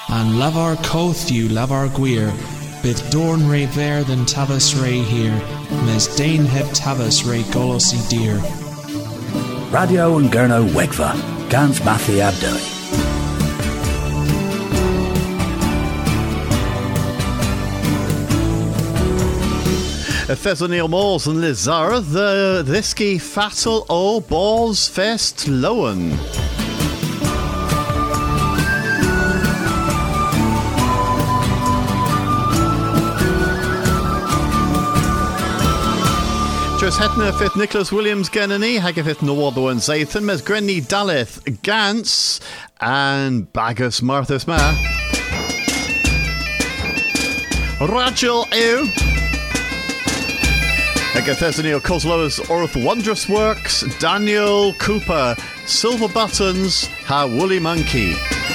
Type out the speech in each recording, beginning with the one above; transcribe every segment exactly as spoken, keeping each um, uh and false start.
and lavar cothyu lavar gwir, bydd dorn re ver than tavas re here, mes dain heb tavas re golos I dear. Radio and Gurno Wegva, Gans Mathi Abdoi. Thessaloniel Moors and Lizara, the Thisky Fatal O Balls Fest Lowen. Just hetna fit Nicholas Williams Genany, Hagafith Nawado and Zathan, Mes Grenny Daleth Gans, and Bagus Marthas Ma. Rachel Ew. Hagathesonio Cosloas Orth Wondrous Works, Daniel Cooper, Silver Buttons, Ha Woolly Monkey.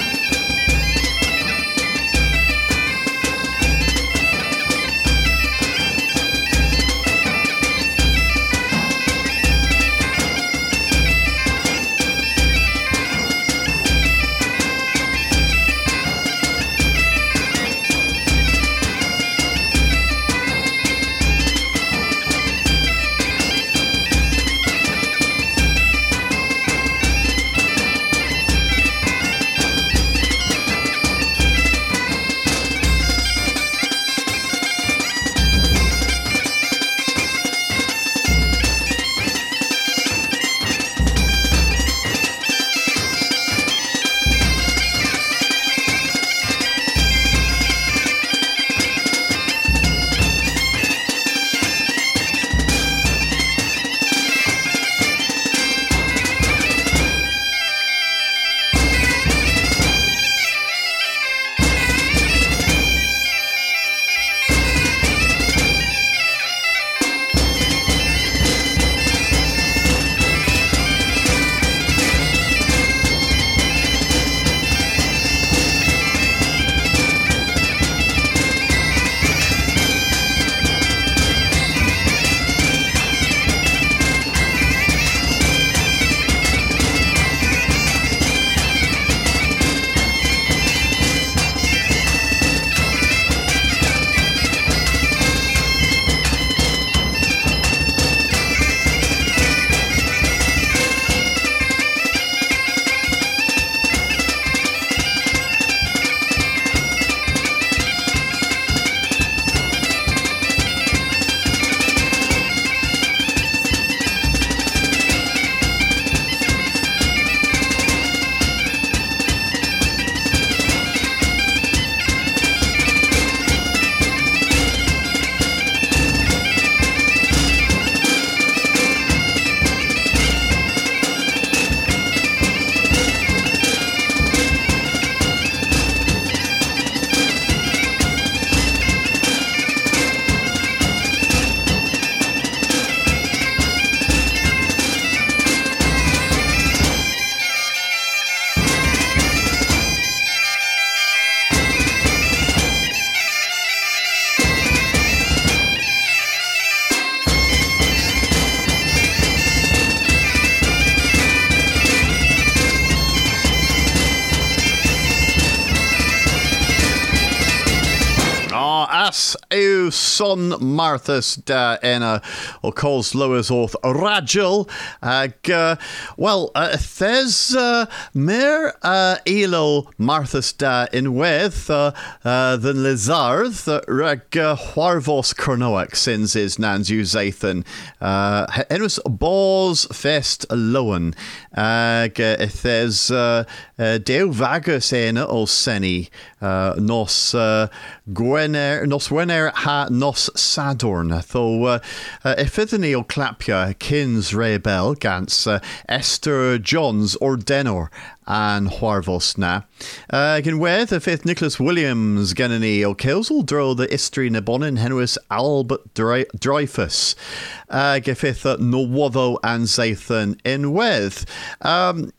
Son Marthas da Enna or calls Lois Orth Ragel. Ag, uh, well, uh, there's uh, Mer uh, Elo Marthas da in Weth uh, uh, than Lizarth Rag Huarvos Cronoac sins is Nanzu Zathan. Uh, it was Balls Fest Lowen. Ag, if there's uh, uh, Deo Vagus Ena o Seni uh, Nos uh, Gwener Nos Gwener ha Nos Sadorn. Though uh, uh, if Ithany o Clapia Kins Rebel Gans uh, Esther Johns or Denor and Huarvos na. Uh, Gyn wedd y fifth Nicholas Williams gen ni o Kelsel dro the Istri Nabonin Henrys Albert Dreyfus. Uh, Gefith uh, Nowoddo and Zathan in wedd. Um,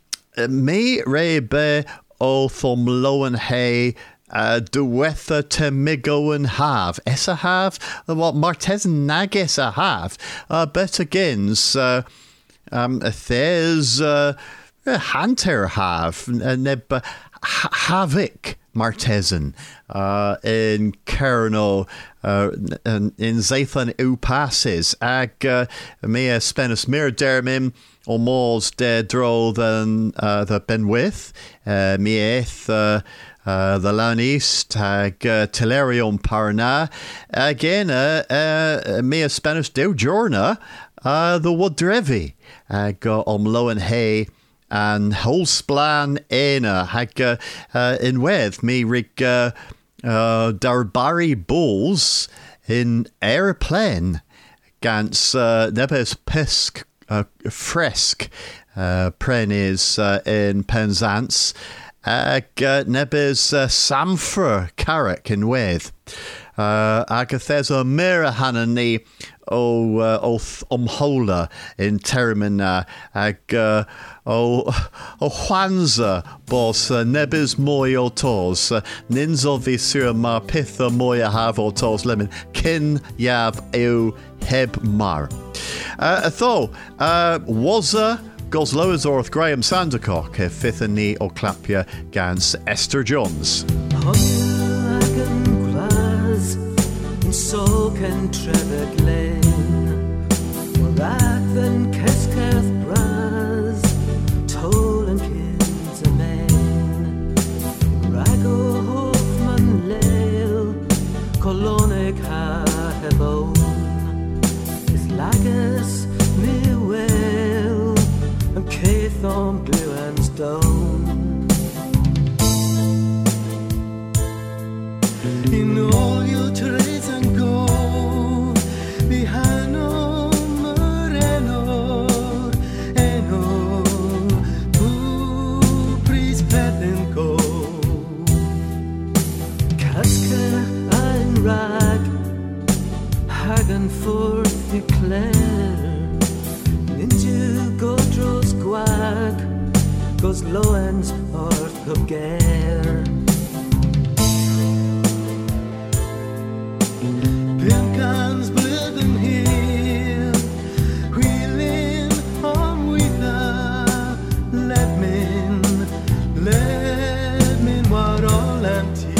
me re be o Thomloan Hay. Uh, Duwetha te migo and have. Essa have? What Martez nag essa have. Uh, but agains, uh, um, there's uh, Hunter have. Neb ha- havoc Martesan uh, in Kerno uh, in, in Zathan Upasses ag uh, mea spenus mir dermim o mors de dro than uh, the Benwith uh, meeth uh, uh, the Launist ag uh, Telerium Parna again uh, uh, mea spenus de Jorna uh, the Woodrevi ag uh, om loan hay and Holsplan Ena hag uh, uh, in wedd me rig uh, uh, Darbari Bulls in airplane gans uh, nebes pisk uh, fresk uh, prenis uh, in Penzance ag uh, nebes uh, Samfra Carrick in wedd uh, agathes a mira hanani o uh, o umhola in Termina ag uh, o o Juanza bos uh, nebis moi o tos uh, ninzo visur mar pitha moya have o tos lemon kin yav eu heb mar uh, tho uh, waza Goslows Orth Graham Sandercock e fifth ni o clapia gans Esther Jones. So can Trevor Glen Wrath and Kesketh Braz Toll and Kids a Men Rago Hoffman Leil Colonic Hahebone Is Lagus Newell and Cathon Blue and Stone In all your trades and go behind no moreno eno tu pris peten go Kaska ein rag hagen forth declare into godros guag goes loens orth of gare Biancans blöden hill wheeling on with the let me let me what all empty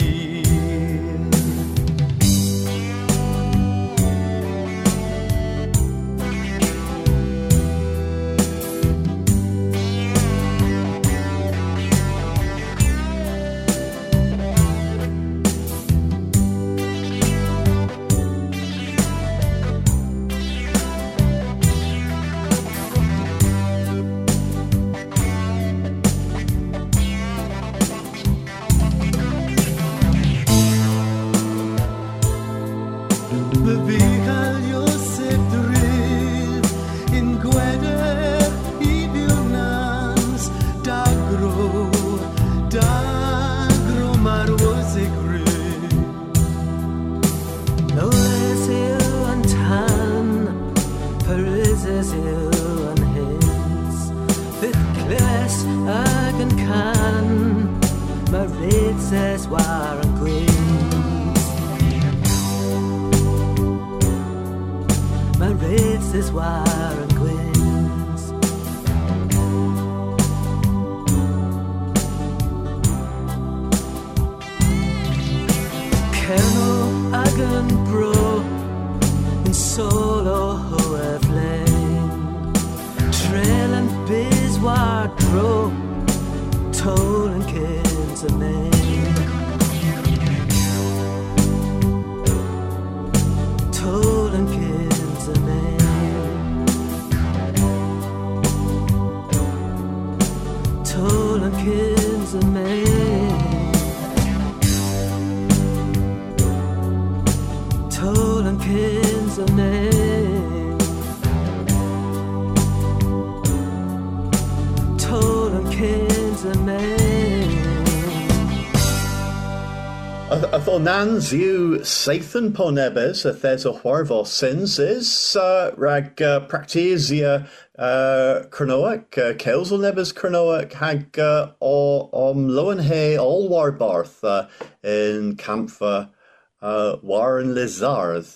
Nans you Sathan Ponebes a thes a Huarvo sins is uh, rag uh, Practisia uh, Cronoic uh, Kelsel Nebes Cronoic hag uh, o om Loenhe all Warbarth uh, in Campha uh, Warren Lizarth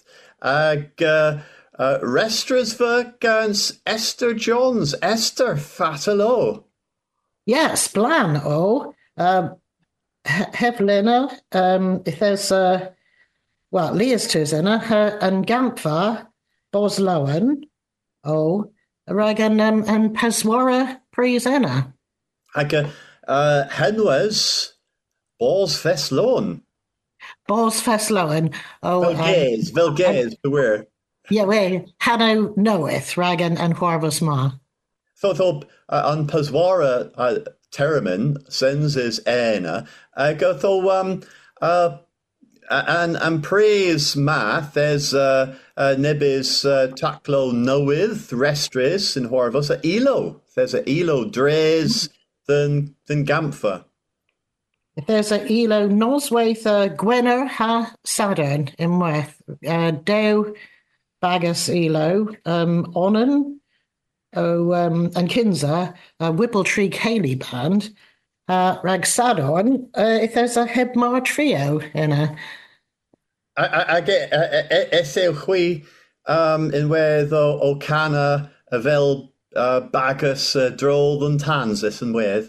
ag uh, uh, Restrasva gans Esther Jones Esther Fatalo. Yes, Blan, oh. Um, Heflena, um, if there's uh, well, Leas Tuzena, her and Gampfa, Bos Lowen, oh, Ragan um, and Paswara Prezena. Hag uh, Henwes, Bos Veslon. Bos Feslowen, oh, Vilgaze, Vilgaze, beware. Yeah, we Hanno knoweth, Ragan and Huarvas Ma. So, so uh, on Paswara uh, Terramin, sends is Aina, uh, go so, um, uh, and and praise math, there's uh, uh, Nebis uh, Taklo Knoweth, Restris in Huarvas, a Elo. There's a Elo Dres than than Gampfa. If there's a Elo Noswaith uh, Gwenner ha Sadern in Weth, uh, Dow Bagus Elo, um, Onan, oh, um, and Kinza, uh, Whippletree Cayley Band, uh, Rag Sadorn, uh, if there's a Hebmar Trio in a. I, I, I get Ese Hui um in where the Okana Avel uh, Bagus uh, Droll and Tansis and with.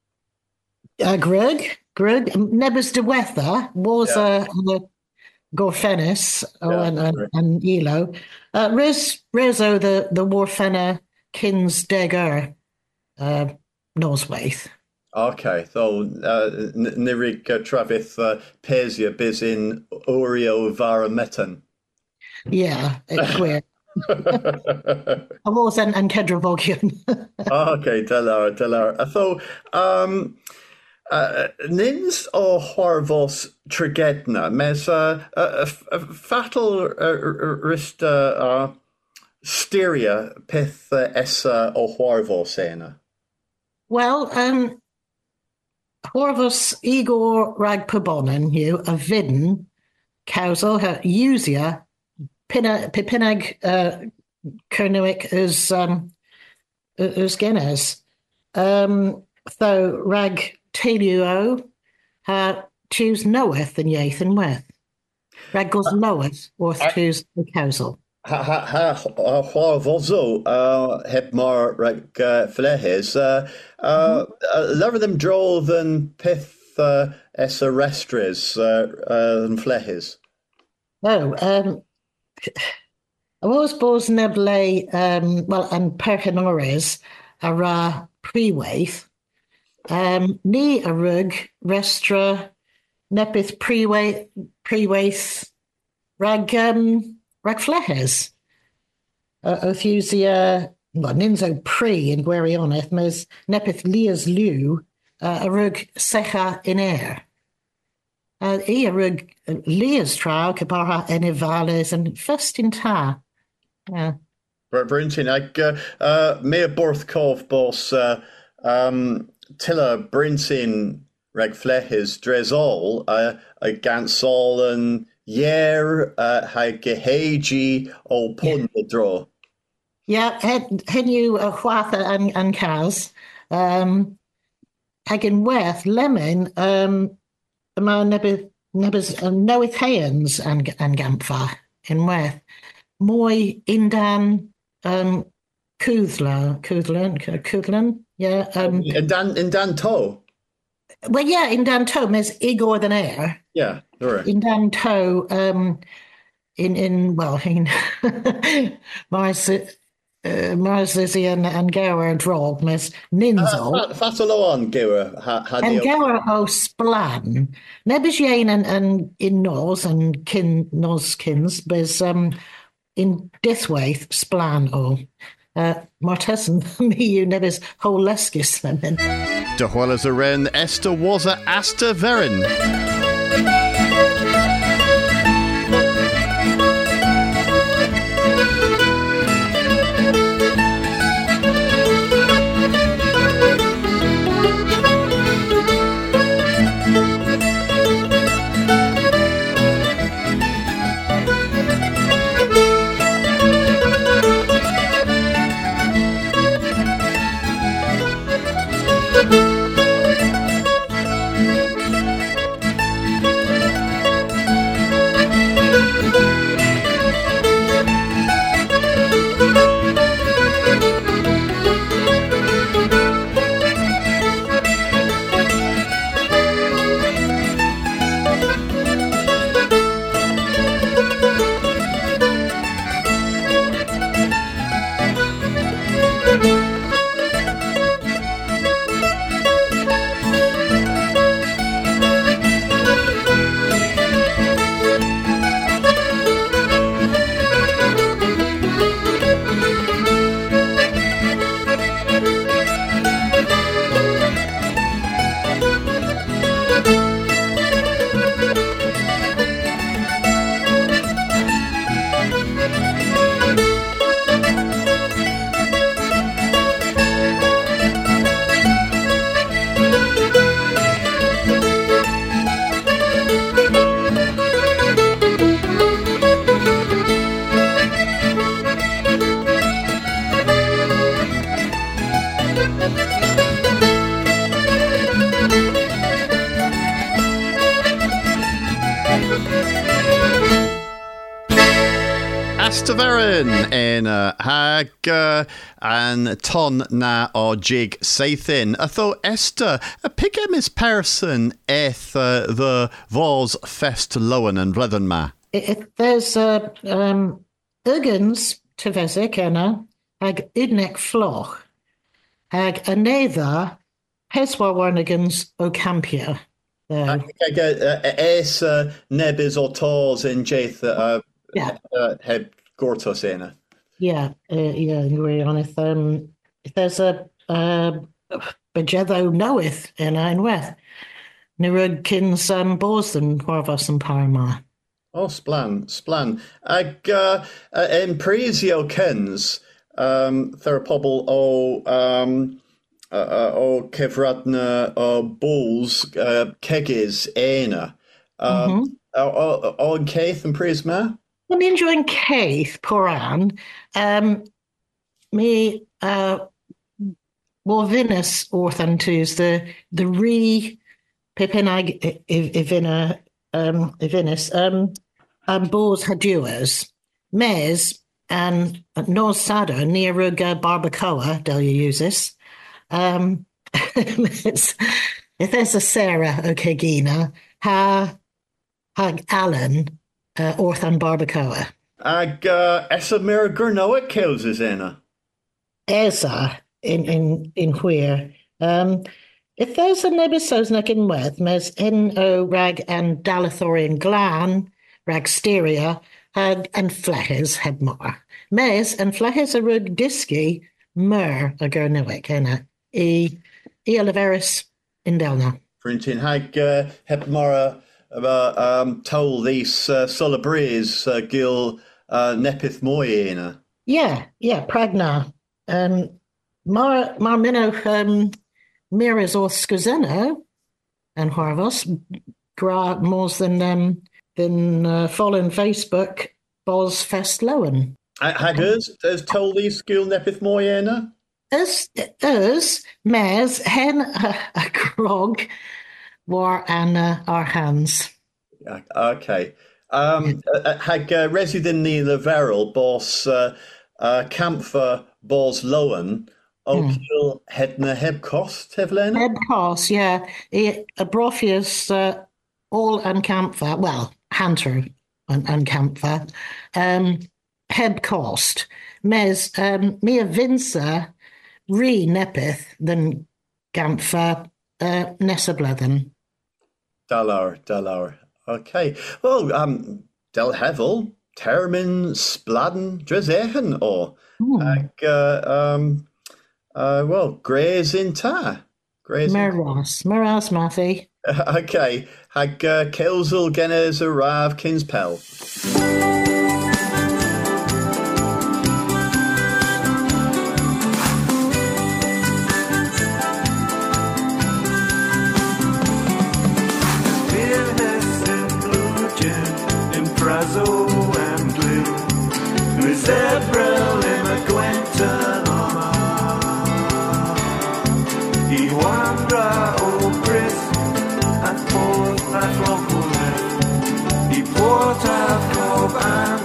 Uh, Greg, Greg, Nebus de Wether was Yeah. uh, the Gorfenis, oh, Yeah, and, and, correct. and Elo. Uh, Riz, Rizzo, the, the Warfena Kins Degger, uh, Noswaith. Okay, so uh, Nirik uh, Travis uh, Pesia biz in Oreo Varametan. Yeah, it's queer. I was and, and Kedra Vogian. Okay, Delar, Delar. So, um, uh, Nins o Horvos Trigedna, mes uh, uh, uh, fatal uh, rista uh, styria pith uh, essa o Horvos ena. Well, um, Horvus Igor Ragpabonen, you a Vidden, Causal, her Usia, Pina, Pipinag, uh, Kernuik, as, um, as Guinness. Um, though Rag Teluo, uh, choose knoweth and yaeth and with. Rag goes knoweth, or choose the Causal. Ha ha ha Horvozo uh heb mar reg uh, flehes uh uh lever them droll than pith uh essa restres uh, uh than flehes. Oh, um, I was bos neble, um, well, and perchenores, a ra prewaith, um, ni a rug, restra, nepith prewaith, prewaith, rag, um, rag flehes. Uh, Othusia, well, ninzo pre in Guerioneth, mes nepith lias lu, uh, a rug secha in air. Uh, I a rug lias trial, caparha enivales, and first in ta. Yeah. Brintin ag uh, uh me a borth cove boss uh um tilla Brintin reg flehes dresol uh a gansol and yer uh ha gehaji o pun the draw. Yeah, had had you a Huatha and, and Kaz, um, Hagen Worth, Lemon, um, the man nebis nebis knoweth Hayans and and Gampfa in Worth. Moy Indan um Kuthla, Kuthlan, Kuthlan, yeah. Um, And Dan in Dan To. well, yeah, in Dan Toe, is Igor than Air. Yeah, right. In Dan Toe, um, in in well, in Mars. Uh, Mars Lizzie and, and Gower and Drog, Miss Ninzel. Fatalo on Gower had And the Gower o Splan. Nebis Yain and, and in Nos and Kin Noskins, but um in Dithwaith Splan o uh Martessen me you nebis whole leskis then. De Huelas a Ren, Esther was a Asta Verin. Staverin in uh, hag uh, an ton na o jig seithin. A tho Esther a pigem is person eth uh, the vos fest lowen and blethen ma. If there's uh, um, Uggins Tevesic enna hag Idnek Floch hag anether Heswa Warnigans o Campia. I get es nebis or tors in Jaith uh Yeah. uh, heb gortos ena. Yeah, uh, yeah, you agree on it. Um, if there's a uh, Bejeddo knoweth in Einweth, Nirugkins um, Borsden, Warvas and Parma. Oh, splan, splan. Ag uh, uh, in Parisio Kens, um, Therapobl o um uh, uh, o Kevradna o Bulls uh, Kegis ena. Um o o Keith and Prisma. I'm enjoying Keith, Poran. Um, me, uh, Warvinus Orthantus, the the re Pipinag Ivina, um, Ivinus, um, and Bors Haduas, Mes, and Nos Sada, near Ruga Barbacoa, del you use this. Um, if there's a Sarah Okegina, ha, hag Allen. Uh, Orthan Barbacoa. Ag uh, Esamir Gurnoa kills his ena. Esa in in in where. Um, if there's a nebisosnak in with mes in o rag and Dalathorian glan, rag steria, hag and flehes hebmar. Mes and flehes a rug diski mer a gurnoic ena. E e oliveris indelna. Printing hag uh, hebmara uh, um, told these uh, solabrees uh, gil uh, nepith moyena. Yeah, yeah, pragna. Um, mar mar minno um, miras or scuzeno and harvos gra more than um than uh, following Facebook Bos Fest Lowen. Uh, haggers has told these skill nepith moyena. As as mares hen a, a grog war and uh, our hands. Yeah, okay. Um, uh, hag uh, resident ni leverel boss uh, uh, camphor bos lowen okil hedna heb cost hevlena. Head cost, yeah. E- A brofius uh, all and camphor, well, Hunter and, and camphor. Um, head cost. Mes um mia vinsa re nepith than camphor uh nessa blethen. Dalar, dalar. Okay. Well, um, del hevel termin spladen dresehen or hag uh, um uh well grays in ta. Grays in Meras. Meras Mathy. okay. Hag uh, Kelzel Genes a Rav Kinspel. Imprazo and blue, with April in a Gwenton He wandra o Chris and forth at Local He port at Cobb and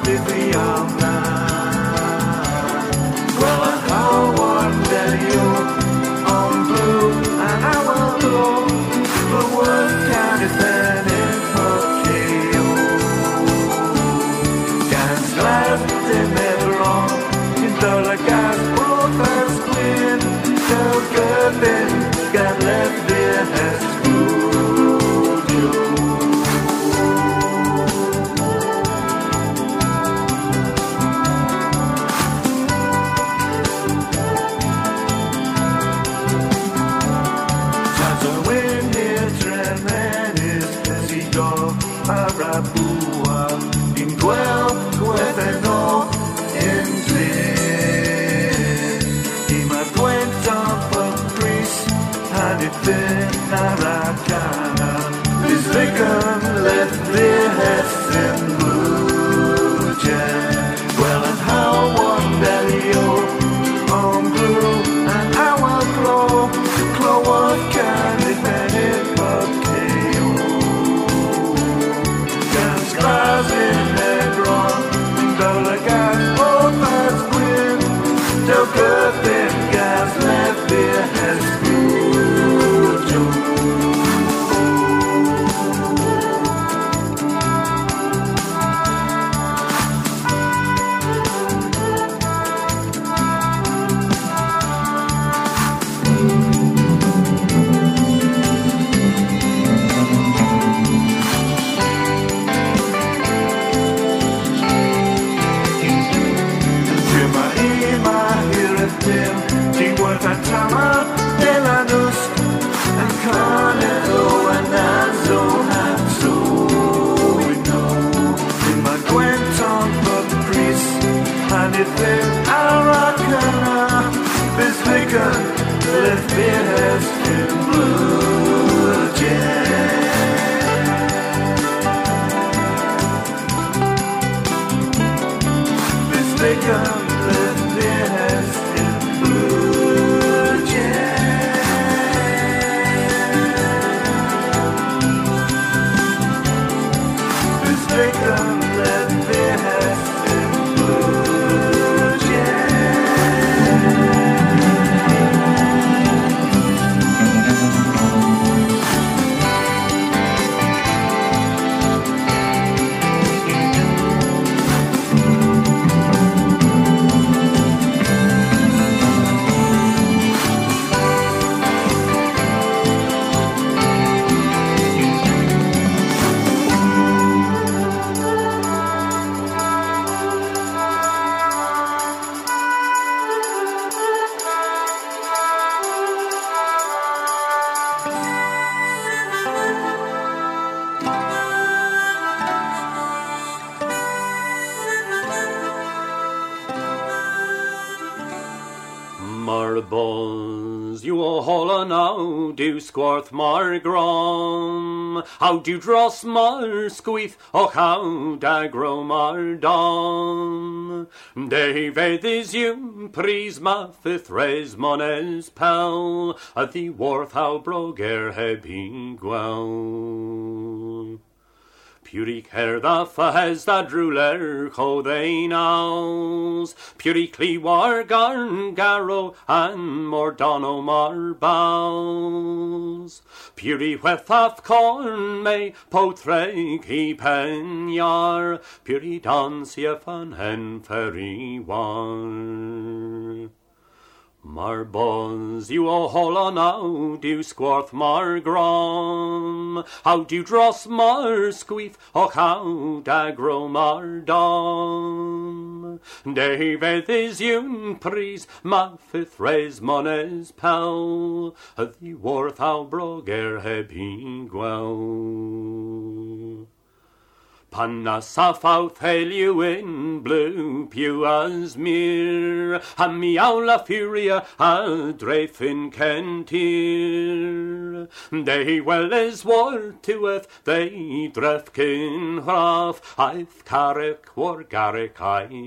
holla now, do squarth mar grom, how do dross mar squeeth, och how da grow mar dom. David is you, pris ma fifth res mones pel, at the worth how broger heb gwell. Puri cer da fahes da drwler cho they naws, Puri cli war garn garrow and mordono mar bowls. Puri wethaf corn me potreg he penyar, Puri dans ye fan hen ferry war. Mar bons, you o holla now, do squarth mar grom, how do dross mar squeeth, och how da grow mar dom. David is yun pris, ma fifth res mones pel, the worth how broger heb he gwell. Panna safauth heliu in blue pew as mir, a miaula furia a drefin kentir. They well as war tueth, they drefkin hraf, I'th carrick war garrick I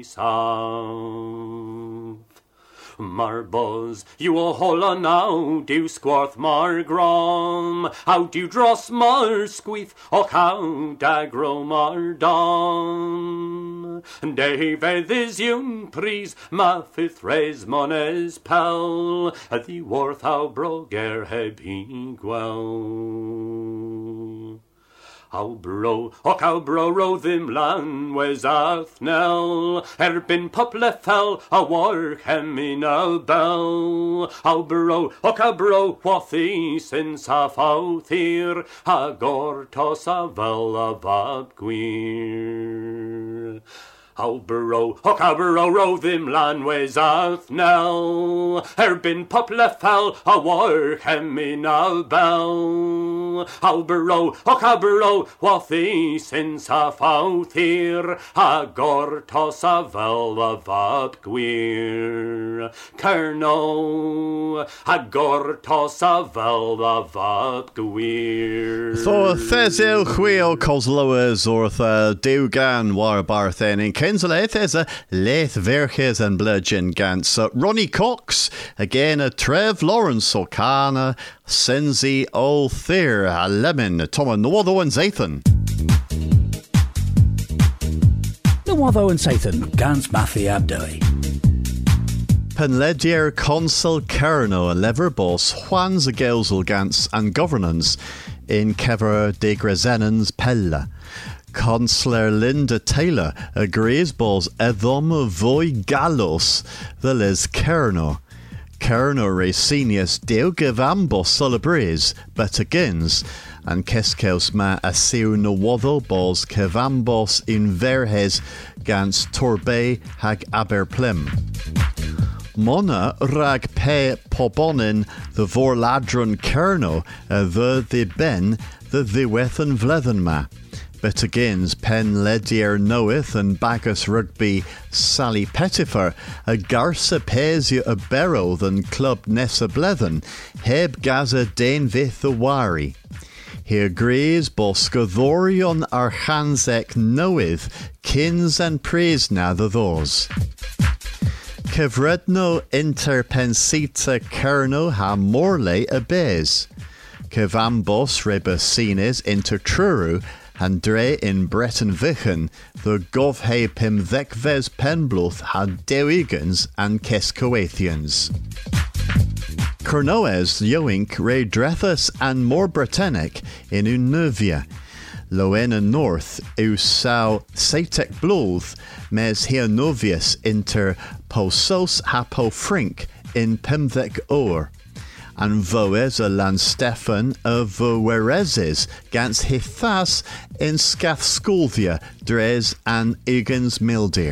sav. Mar buzz, you o holla now, do squarth mar grom, how do dross mar squeeth, och how da grow mar dom. David is yun pris, ma fifth res mones pel, at the worth how broger heb he gwell. How bro, och how bro ro them lan was athnel, erbin puple fell, a war hem in a bell. How bro, och how bro, what the since half out here, a gortos a vel a vab gwir. How bro, och how bro ro them lan was athnel, erbin puple fell, a war hem in a bell. How bro, och how bro, what the since half out here, a gortos a vel a vab gwir. Kerno, a gortos a vel a vab gwir. Thor Thezil Chwil Coslowers or the Dugan war barthen in Kensalaith is a Leith Verches and Bludgeon Gans. Uh, Ronnie Cox, again a Trev Lawrence O'Cana, Senzi Ol Thir, a Lemon, Toma Nwotho and Zathan. Nwotho and Zathan, Gans Mathi Abdoi. Penledier Consul Kerno, a lever boss, Juan's a Gelsel Gans and governance in Kever de Grezenens Pella. Consular Linda Taylor agrees balls Edom Voy Galos, the Les Kerno. Kerno Racinius Deo Gavambos Solabres, but agains, and Keskels ma Asiu Nwotho balls Kevambos in Verhes Gans Torbe hag Aberplim. Mona rag pe pobonin the vorladron Kerno, a the the ben the ddiwethan vlethan ma. But again's Pen Ledier knoweth and Bagus Rugby Sally Pettifer, a Garsa Pesia a Barrow than Club Nessa Blethen, Heb Gaza Dane Vith the Wari. He agrees Boscodorion Archanzek knoweth, kins and praise na the those. Kevredno interpensita kerno ha morle a bez. Kevambos rebusines intertruru, Andre in Breton Vichen, the Govhe Pimvekves Penbluth had Dewigans and Kescoathians. Cornoes Yoink Re Drethus and more Bretenic in Unuvia. Loena North Usau Satek Bloth mes Hianovius inter Posos Hapo Frink in Pimvek Or. And Voes a Lan Stefan of Voerezes gans Hithas in Scath Scolvia, Dres and Igans Mildir.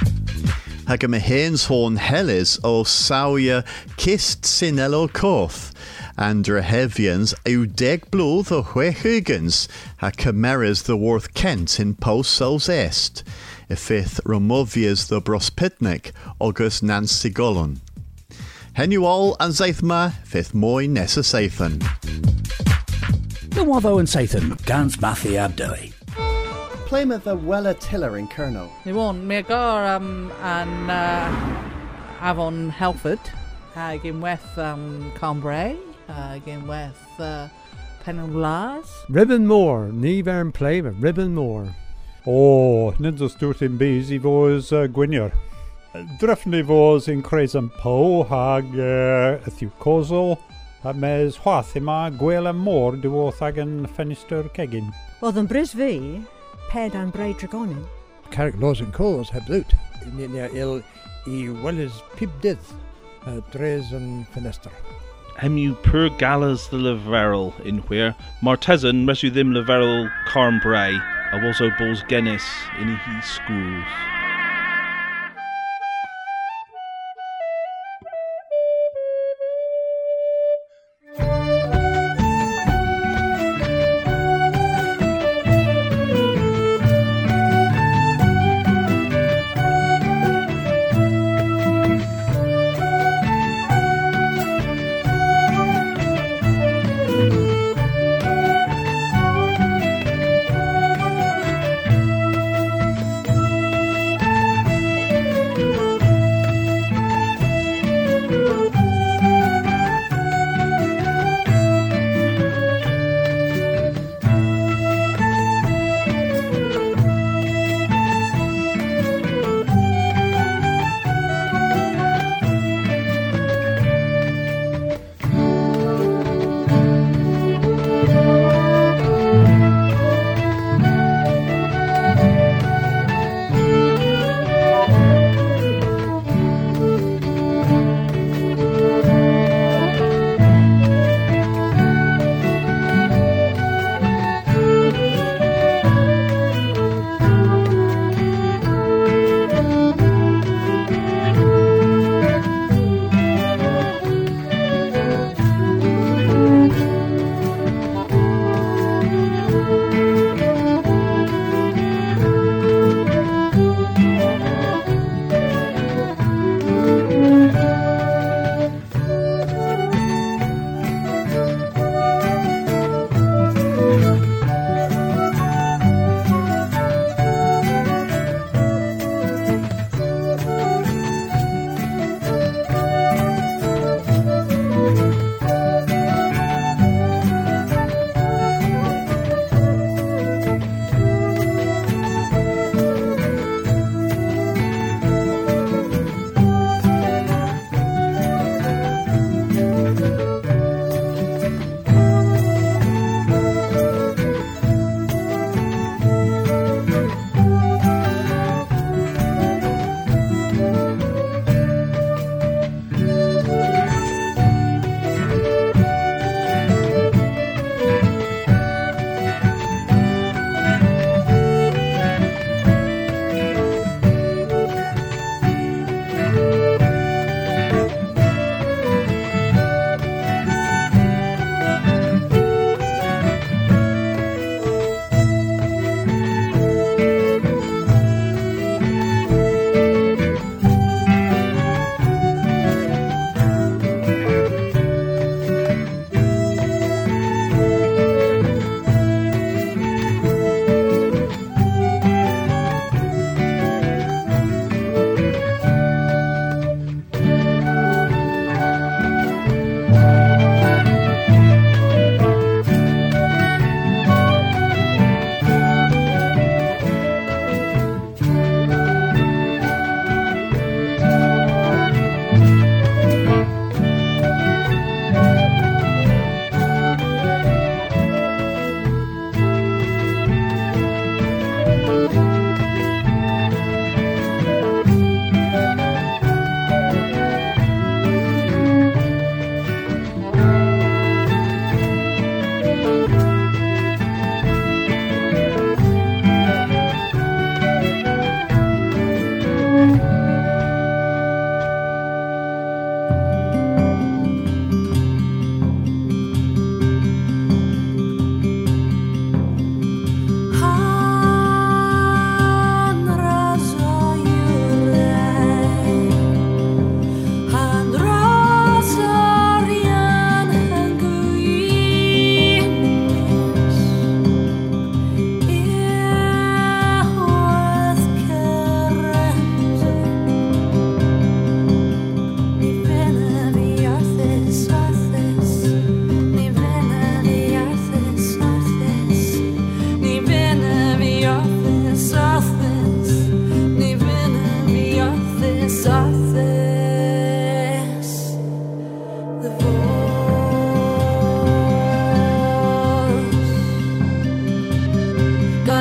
Hagamahens horn Hellis o Sauia Kist Sinello Koth, and Rehevians Udeg Bloth o Huegans, ha Cameras the Worth Kent in Posos Est, Ifith Romovias the Brospitnik, August Nancy Gollon. Hen all and Zaithma, fifth moi Nessa Sathan. The Wavo and Sathan, Gans Mathi Abdoi. Plymouth a Wella Tiller in Kerno. They won Megar um, and uh, Avon Helford, uh, again with um, Cambrai, uh, again with uh, Penn-on-Lars. Ribbonmore, ní bhearn Plymouth, Ribbonmore. Oh, ninja stúirt in bís I bhós uh, Gwynir. Drefni bhós in Crescent Po, hag uh, Ithiw Cosol, a mes hwath ima gwela môr dywóth ag yn ffenestr cegin. Oedd yn brys fi, ped an braid dragonin. Carrick Laws and Coles heb loot. Il I Wellis pib dydd, dres yn ffenestr. Hemu pur galas the leverel in where Martezan resu ddim leverel Carn Bray, a was o bos Guinness in he schools.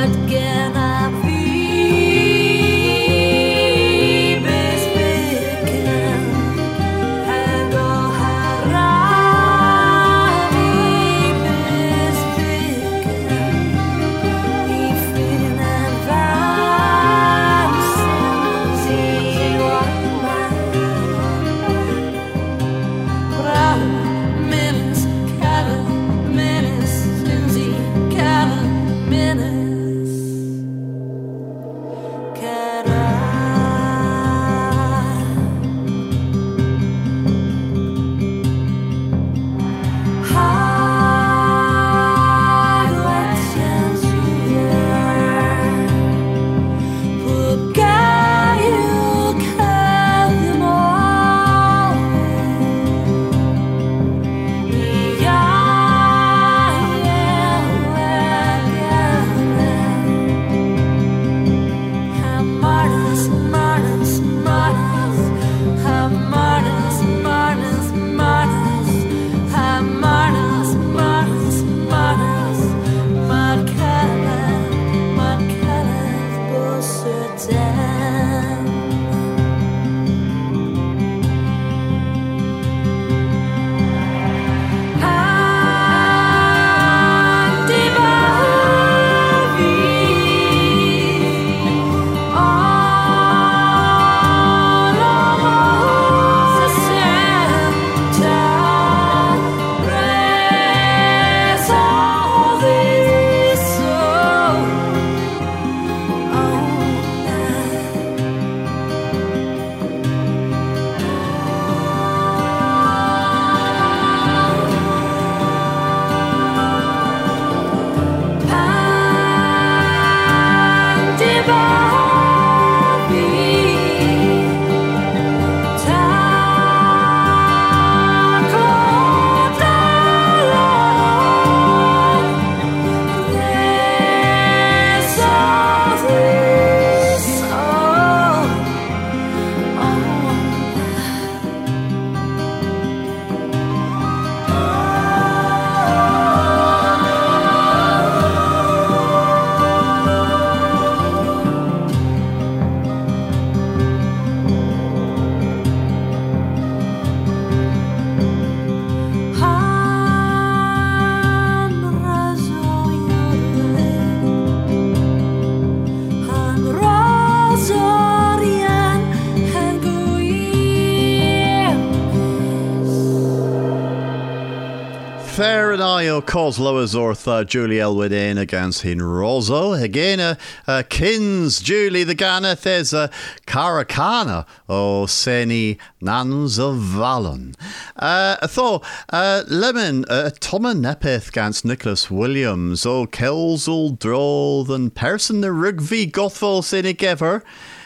Fair and I o cos Loas orth uh, Julie Elwood in against hin Roso. Again, uh, uh, Kins Julie the Ganeth is uh, Caracana o Seni Nans of Vallon. Uh, I thought uh, Lemon uh, Toma Nepeth against Nicholas Williams o Kelsel Droll than person the Rugby Gothful Sinig ever.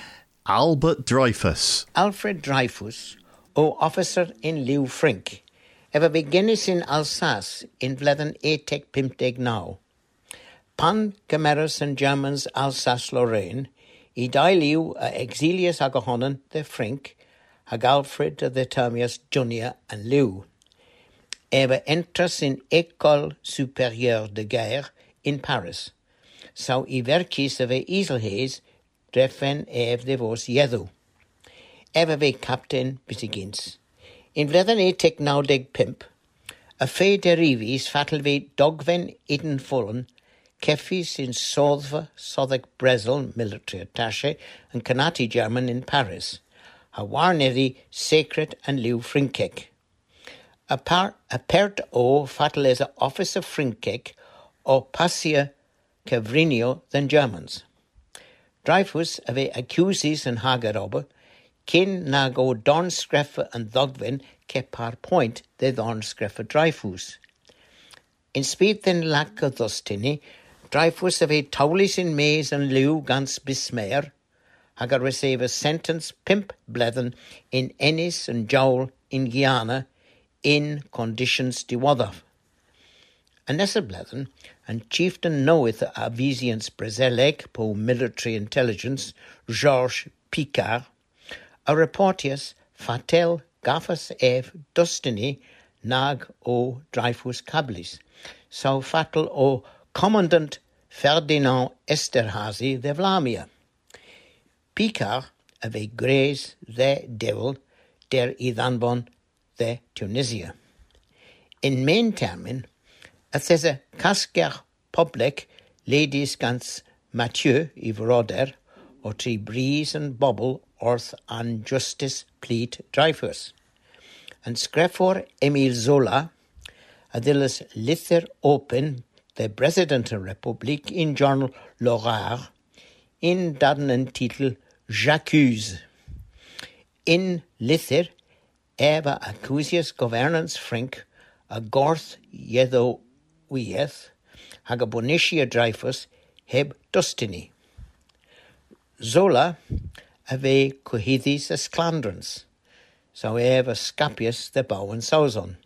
Albert Dreyfus. Alfred Dreyfus, o officer in Liw Frink. Ever beginnis in Alsace in vledden etek pimpdeg now. Pan Cameras and Germans Alsace-Lorraine, I dailiw a exilius agahonen the Frink, hag Alfred the Termius Junior and Liw. Ever entras in École Supérieure de Guerre in Paris. Sau I verkis of e Iselhees dreffen ev de vos jeddu. Ever ve captain bisigins. In vledden etek naudeg pimp, a fe derivis fatal ve dogven iden fullen, keffis in Sothva, Southwark Bresel, military attaché, and Canati German in Paris, a warneri sacred and Liw Frinkek. A par a pert o fatal as a officer Frinkek, o passia Cavrinio than Germans. Dreyfus ave accuses and Hagerobber, kin nag o Dornskreffe and Dogven ke par point de Dornskreffe Dreyfus. In speed then lack of thustini, Dreyfus ave taulis in Mays and Liw gans Bismayer, hagar receive a sentence pimp blethen in Ennis and Jowl in Guyana in conditions diwadaf. A Nessa blethen, and chieftain knoweth a Visians Brezelek po military intelligence, Georges Picard, a reportius fatel gaffas ev dustini nag o Dreyfus cablis, so fatal o commandant Ferdinand Esterhazy de Vlamia. Picard avec Grace the Devil der Idhanbon the Tunisia. In main termen, het is een casger public ladies gans Mathieu i vroder og tri bries en bobbel orth an justice plead Dreyfus. En skrefor Emile Zola adilles lither open the President of Republic in journal L'Horaire in daden en titel J'accuse. In lither eva accusius governance frink a gorth yeddo wieth hag a bonitia Dreyfus heb dustini. Zola ave cohidis a sclandrons, so eva scapius the bow and sauzon.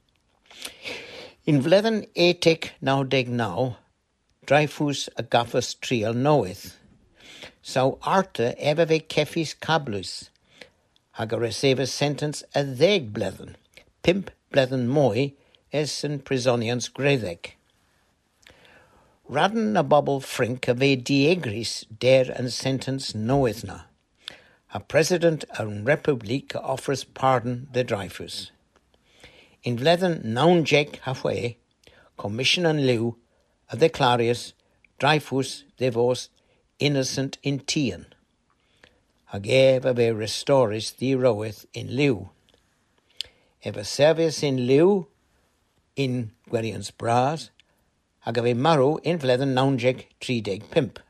In vlethen etic now deg now, Dreyfus a gaffus trial knoweth, so arte eva ve kefis cablus, hag a receive a sentence a theg blethen, pimp blethen moi es en prisonians gretheg. Radden a bobble frink a ve diegris der and sentence knoweth na. A president and republic offers pardon the Dreyfus. In vlethen naunjek halfway, commission and lieu of the Clarius, Dreyfus de vos innocent in tien. Hag eva ve restoris the roeth in lieu. Eva service in lieu in Gwerians bras, hag ave maru in vlethen naunjek trideg pimp.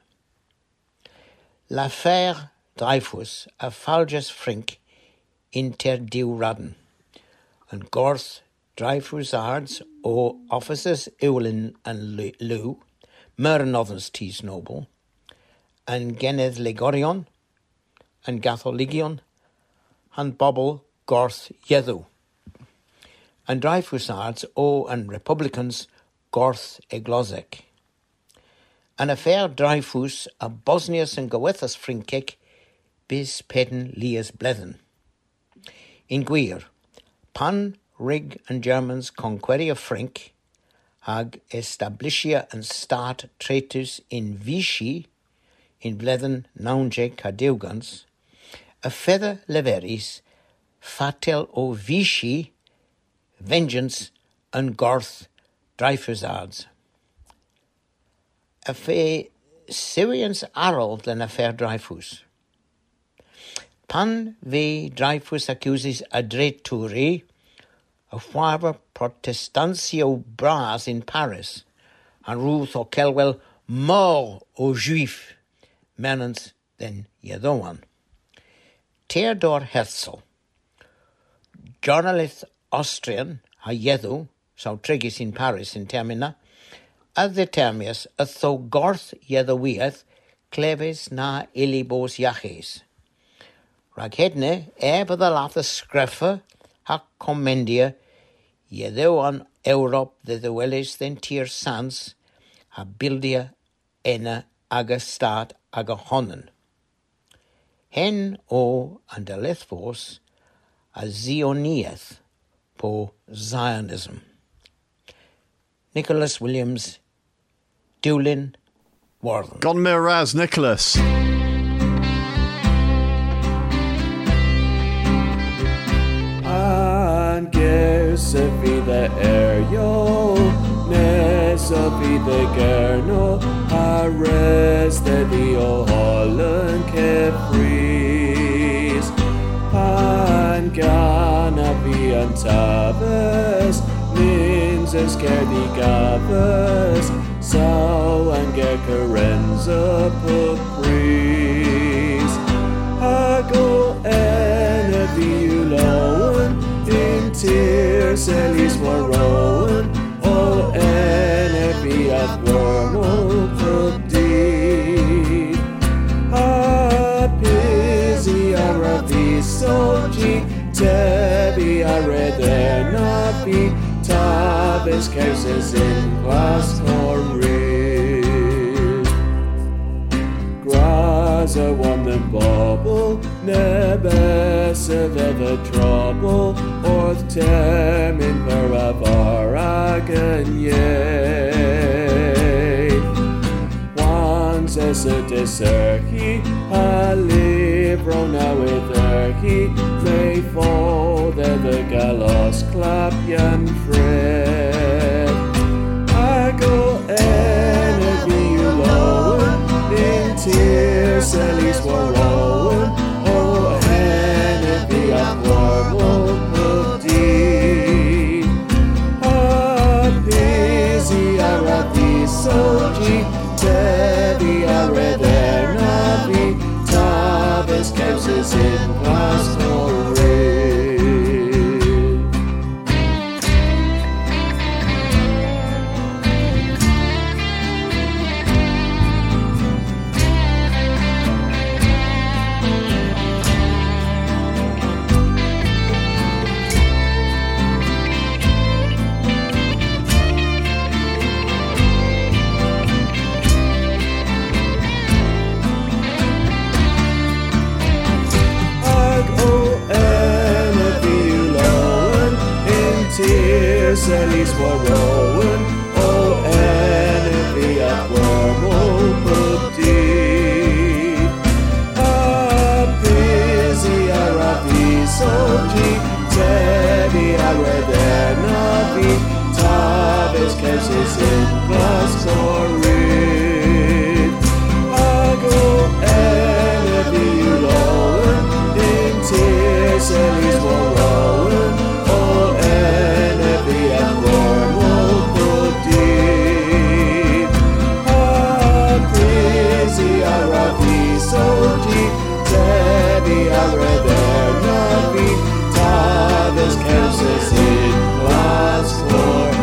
L'affaire Dreyfus a falges frink inter diw radden, and gorth Dreyfus ards o officers Ewlin and Lou, mer nothers tis noble, and geneth Legorion, and Gatholigion, and bobble gorth yethu. And Dreyfus ards o and Republicans gorth eglozek. An affair Dreyfus a Bosnius and Goethas frinkek bis peden lias blethen. In Gwir, pan rig and Germans conqueria frink, hag establishia and start traitors in Vichy, in blethen naunje cadeugans, a feather leveris, fatel o Vichy, vengeance and gorth Dreyfusards. A fe Syrians arrow than affair Dreyfus. Pan ve Dreyfus accuses a dreituri, a father protestantio bras in Paris, and Ruth o Kelwell mort aux Juifs, menens den Yedoan. Theodor Herzl, journalist Austrian, ha Yedu, so trigis in Paris in termina, ad the termius a tho gorth Yedowieth, cleves na ilibos yaches. Raghedne eba the latha screffer, ha commendia, Yedoan Europe the dwelis then tier sans, ha bildia ena aga stat aga honnen. Hen o and alethvos a Zionieth po Zionism. Nicholas Williams, Dewlin, Warden. Gon Miraz, Nicholas. And guess if he the aerial, ness of he the gerno, arrest the o Holland Kefries, Pan Gana be antaves, Ninses kerdi gaves, Sau and Gerkerenza pupris, Hago ene viuloen, in tears elis waroen, O ene viat wormel pupdi, Apisi aravisoji, Tebi aredernafi, Tavis cases in class corrid. Graza won the bubble, nebesse the trouble, orth temin per avaragan ye. nes y deserchi, a libro newydd erchi, fe ffodd edrych y galos clapian ffred. Ac o energy yw lowen, in tears elis war lowen, o energy a gormol pwdi. A busy ar a ddisogi, tebi a rederna fi, tafes cewsys in pastorid. Elis war rowen, o envy at wormhole pwdi. A busy ar a ddisogi, tebi a rederna fi, tafes cewsys in pastorid. Ac o envy yw lowen, in tears elis war rowen, o envy at gormol pwdi. A busy ar a ddisogi, tebi a rederna fi, tafes cewsys in pastorid.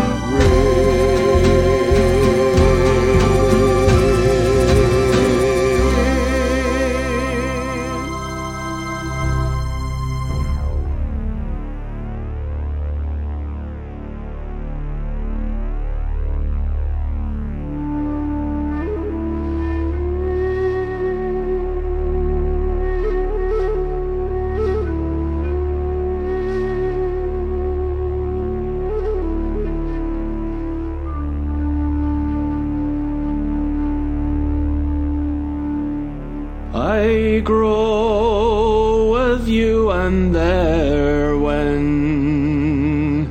I grow with you and there when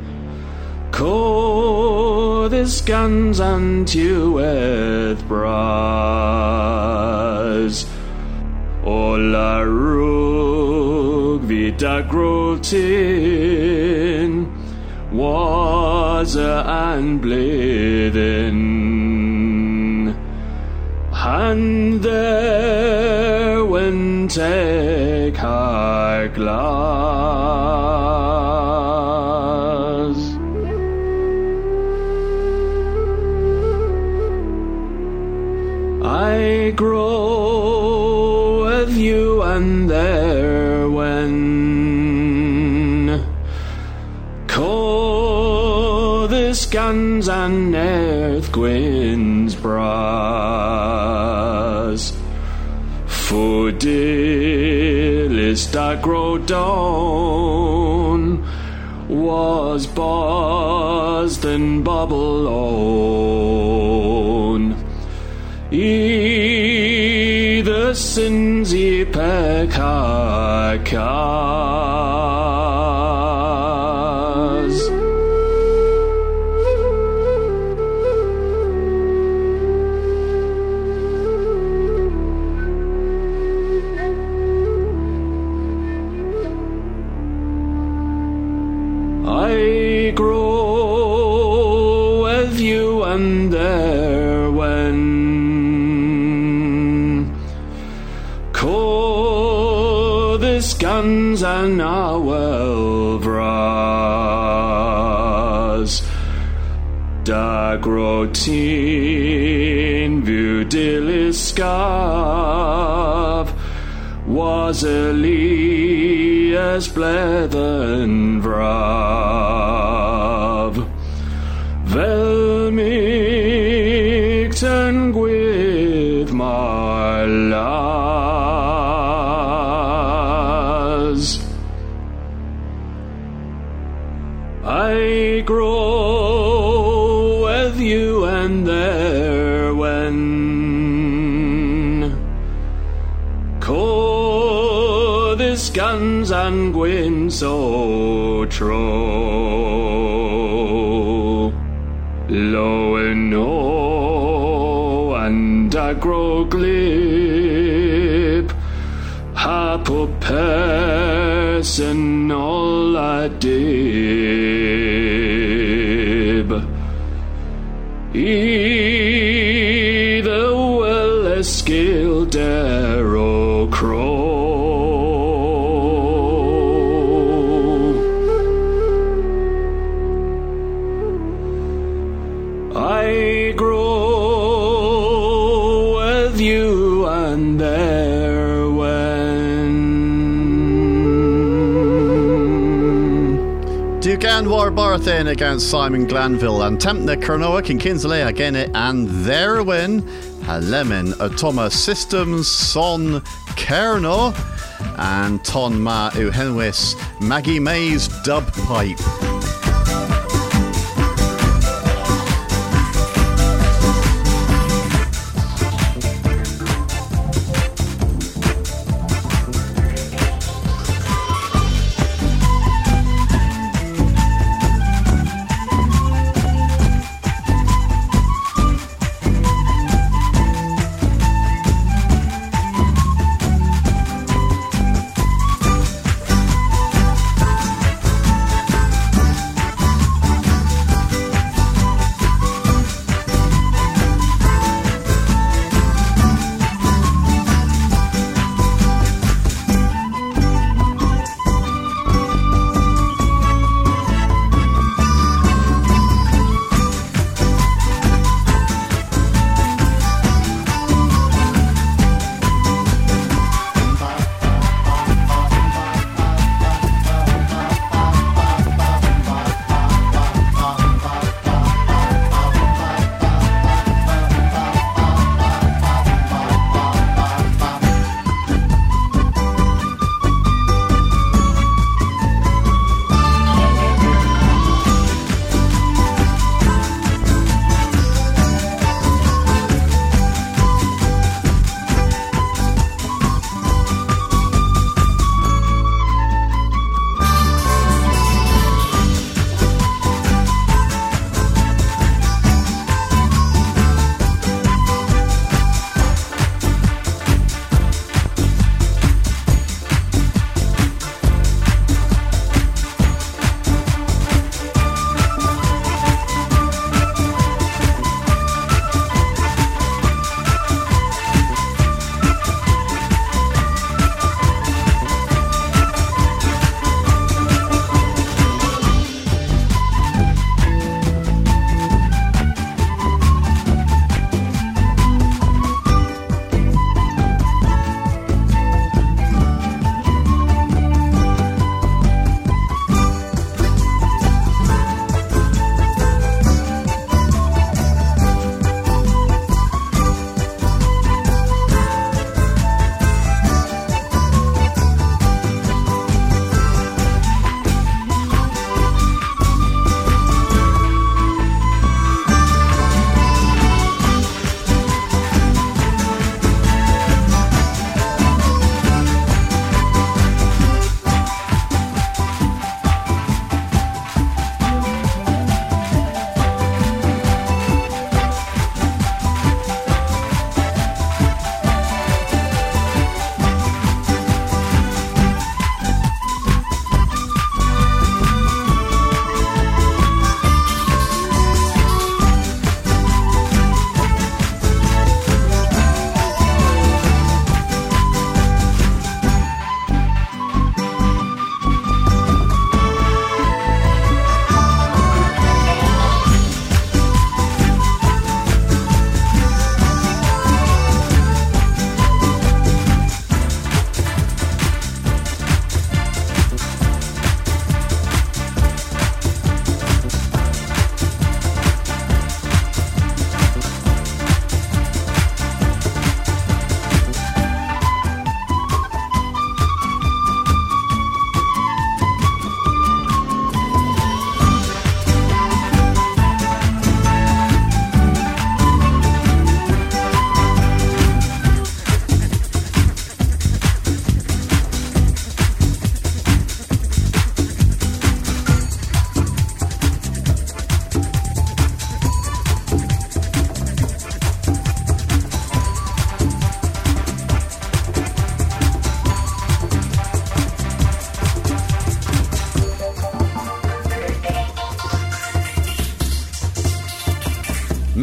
Codis guns unto with bras Ola rug vita grotin was and bleeding and there when take her glass I grow with you and there when Codis guns and earth gwyn's brass Fodilis da grow down was buzzed and bubble on E the sins ye pekakas I grow with you and there when Codis guns and our bras da grotin vudilis scarf was Elias blethen vrav Velmigten with my las I grow with you and there when scans and gwyn so tro. Lo and no and a grow glib. Hap o person all a dib. I the well skill darrow crow. I grow with you and there when Dugan war Barthain against Simon Glanville and Tempna Kernoak and Kinsley again it and there win a lemon a Thomas Systems son Kerno and Ton Ma Uhenwis Maggie May's dub pipe.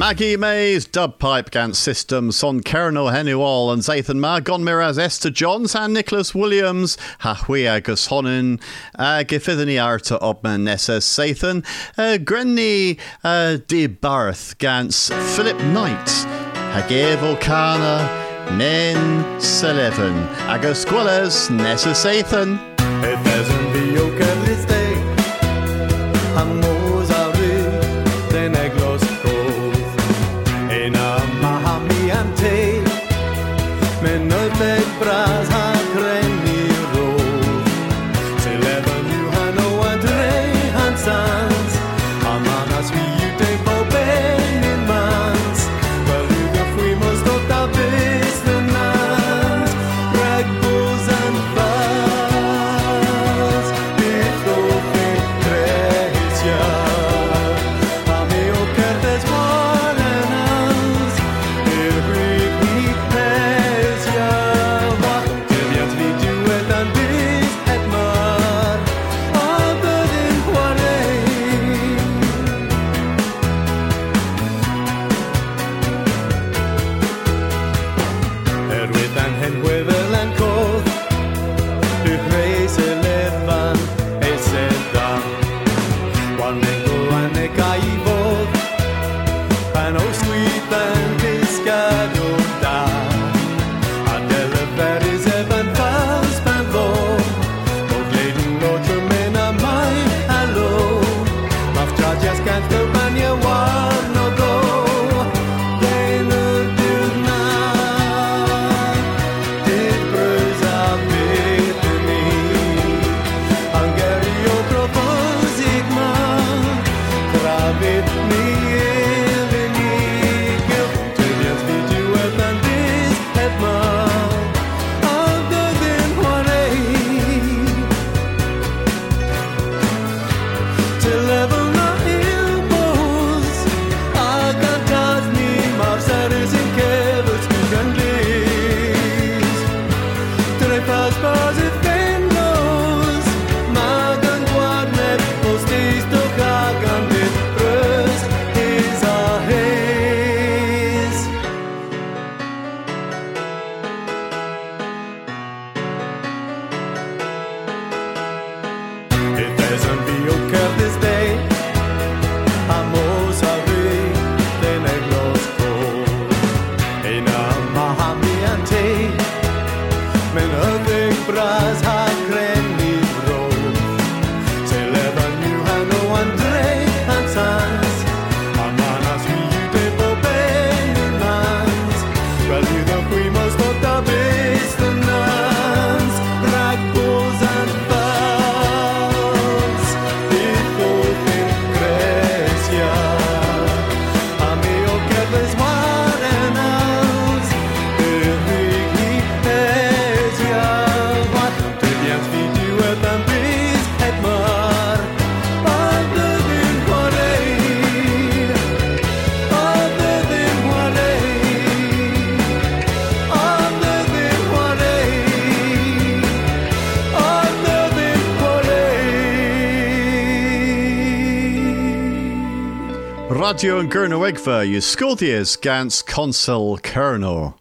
Maggie Mays, Dubpipe Gant System, Son Kerno Henual and Zathan Ma, Gon Miraz Esther Johns and Nicholas Williams, Hahui Agus Honin, uh, Gifithani Arta Obman Nessa Zathan, uh, Grenny uh, De Barth Gants Philip Knight, Hagir Volcana, Nen Sullivan, Agus Gwelles Nessa Zathan. It doesn't be okay this day. I'm then I gloss in a Mahami ante Menote bras ha kreni ro Se leven you hano andre hansans Amanas vi you te boben in mans Well you go fuimos tota vez de nans Ragbos and bars Bito que trecia Radio and Gurno Egva, you Scoldias Gans Consul Kerno.